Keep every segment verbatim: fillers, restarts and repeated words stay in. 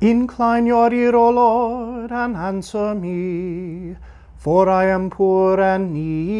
Incline your ear, O Lord, and answer me, for I am poor and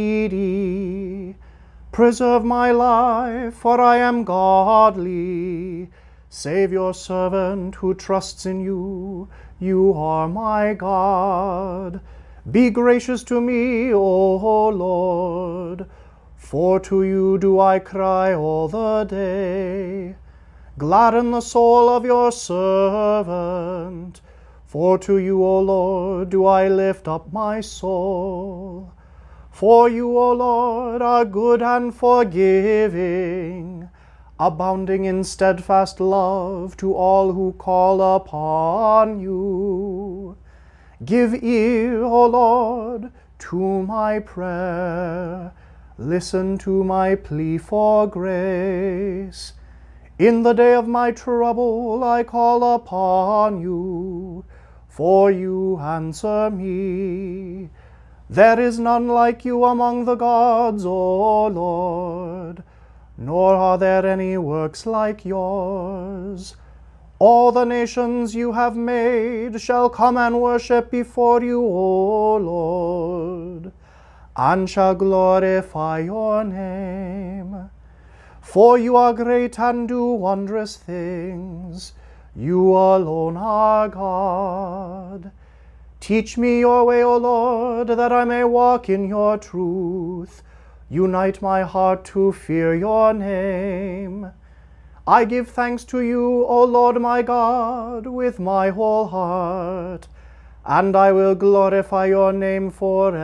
needy. Preserve my life, for I am godly. Save your servant who trusts in you. You are my God. Be gracious to me, O Lord, for to you do I cry all the day. Gladden the soul of your servant, for to you, O Lord, do I lift up my soul. For you, O Lord, are good and forgiving, abounding in steadfast love to all who call upon you. Give ear, O Lord, to my prayer. Listen to my plea for grace. In the day of my trouble I call upon you, for you answer me. There is none like you among the gods, O Lord, nor are there any works like yours. All the nations you have made shall come and worship before you, O Lord, and shall glorify your name. For you are great and do wondrous things. You alone are God. Teach me your way, O Lord, that I may walk in your truth. Unite my heart to fear your name. I give thanks to you, O Lord my God, with my whole heart, and I will glorify your name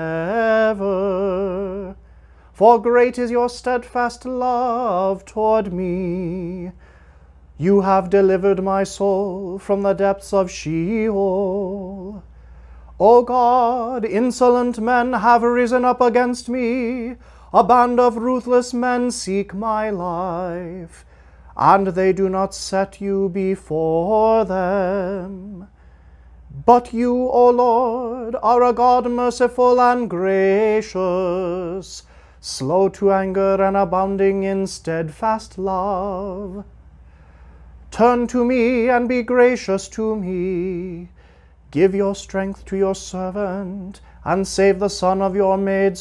forever. For great is your steadfast love toward me. You have delivered my soul from the depths of Sheol. O God, insolent men have risen up against me. A band of ruthless men seek my life, and they do not set you before them. But you, O Lord, are a God merciful and gracious, slow to anger and abounding in steadfast love. Turn to me and be gracious to me. Give your strength to your servant, and save the son of your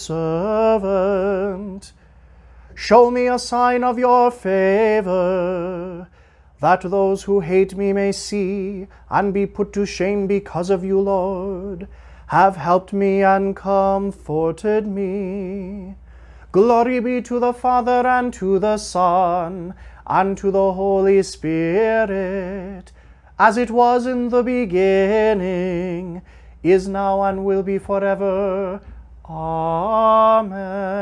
maidservant. Show me a sign of your favor, that those who hate me may see and be put to shame because of you, Lord. Have helped me and comforted me. Glory be to the Father, and to the Son, and to the Holy Spirit, as it was in the beginning, is now, and will be forever. Amen.